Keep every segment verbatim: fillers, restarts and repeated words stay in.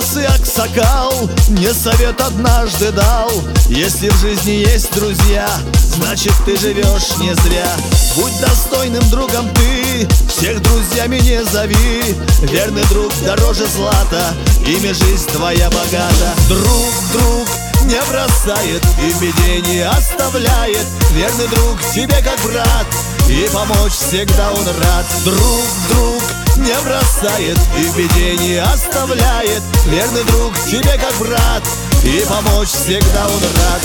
Лысый аксакал мне совет однажды дал: если в жизни есть друзья, значит ты живешь не зря. Будь достойным другом ты, всех друзьями не зови. Верный друг дороже злата, ими жизнь твоя богата. Друг, друг не бросает и в беде не оставляет. Верный друг тебе как брат, и помочь всегда он рад. Друг, друг не бросает и в беде не оставляет. Верный друг тебе как брат, и помочь всегда он рад.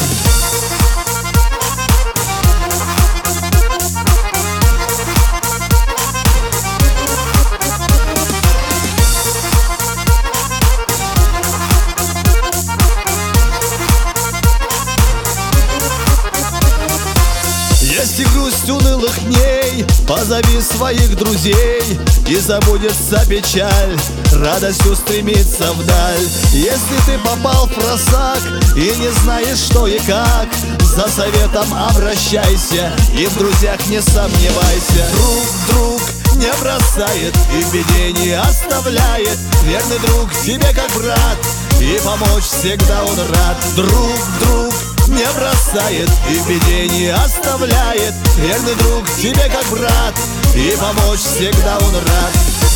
Есть и грусть унылых дней, позови своих друзей, и забудется печаль, радость устремится вдаль. Если ты попал в просак и не знаешь что и как, за советом обращайся и в друзьях не сомневайся. Друг, друг не бросает и в беде не оставляет. Верный друг тебе как брат, и помочь всегда он рад. Друг, друг не бросает и в беде не оставляет. Верный друг тебе как брат, и помочь всегда он рад.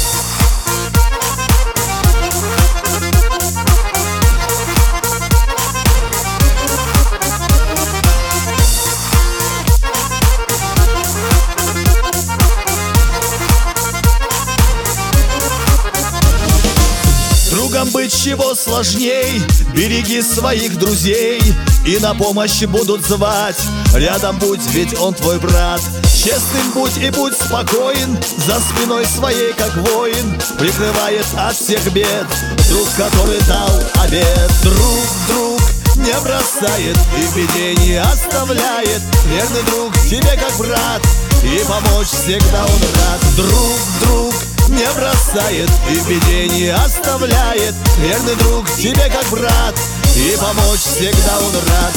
Другом быть чего сложней, береги своих друзей, и на помощь будут звать. Рядом будь, ведь он твой брат. Честным будь и будь спокоен, за спиной своей как воин прикрывает от всех бед друг, который дал обет. Друг, друг не бросает и в беде не оставляет. Верный друг тебе как брат, и помочь всегда он рад. Друг, друг не бросает и в беде не оставляет. Верный друг тебе как брат, и помочь всегда он рад.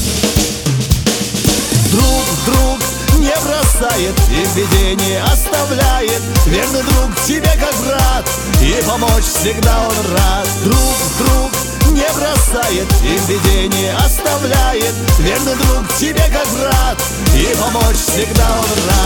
Друг, друг не бросает и в беде не оставляет. Верный друг тебе как брат, и помочь всегда он рад. Друг, друг не бросает и в беде не оставляет. Верный друг тебе как брат, и помочь всегда он рад.